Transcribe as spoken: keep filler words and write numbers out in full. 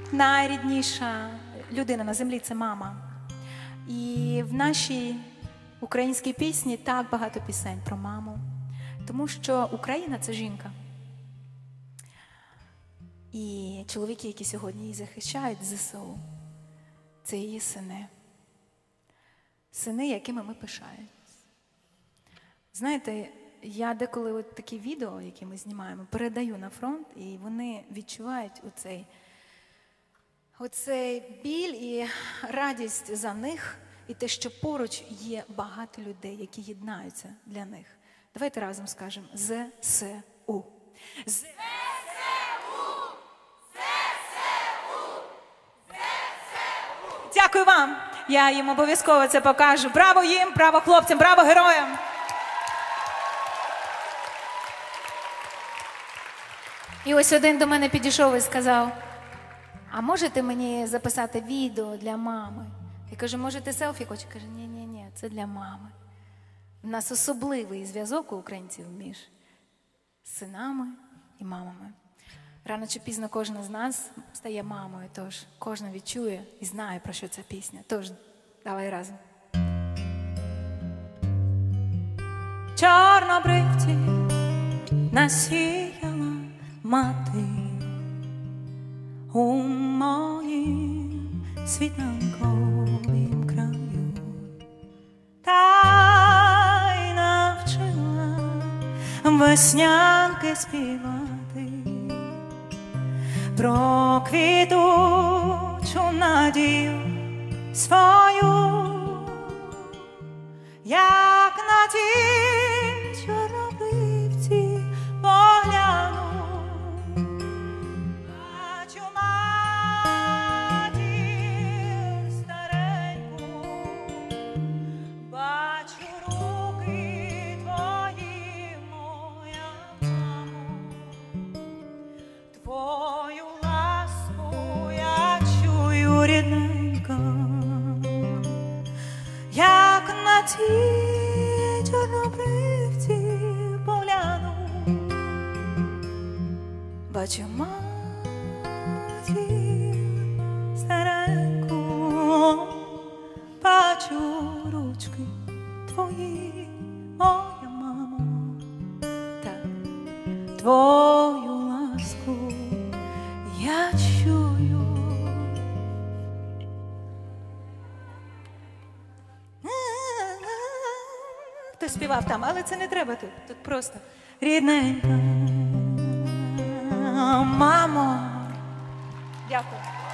найрідніша людина на землі – це мама. І в нашій українській пісні так багато пісень про маму. Тому що Україна – це жінка. І чоловіки, які сьогодні її захищають, ЗСУ, це її сини. Сини, якими ми пишаємось. Знаєте, я деколи от такі відео, які ми знімаємо, передаю на фронт, і вони відчувають оцей, оцей біль і радість за них, і те, що поруч є багато людей, які єднаються для них. Давайте разом скажемо ЗСУ. ЗСУ! Дякую вам. Я їм обов'язково це покажу. Браво їм, браво хлопцям, браво героям. І ось один до мене підійшов і сказав: а можете мені записати відео для мами? Я кажу, може ти селфі хочеш? Каже, ні-ні-ні, це для мами. У нас особливий зв'язок у українців між синами і мамами. Рано чи пізно кожна з нас стає мамою, тож кожна відчує і знає, про що ця пісня. Тож, давай разом. Чорнобривці насіяла мати у моїм світанковім краю. Та й навчила веснянки співати про квітучу надію свою, як на ті чорнобривці погляну, бачу матір стареньку, бачу руки твої, моя мамо, твою ласку я чую, рідненька, як на ті чорнобривці погляну, бачу матір стареньку, бачу ручки твої, моя мамо, так, твою ласку я чую. Хто співав там, але це не треба тут. Тут просто рідненька, мамо. Дякую.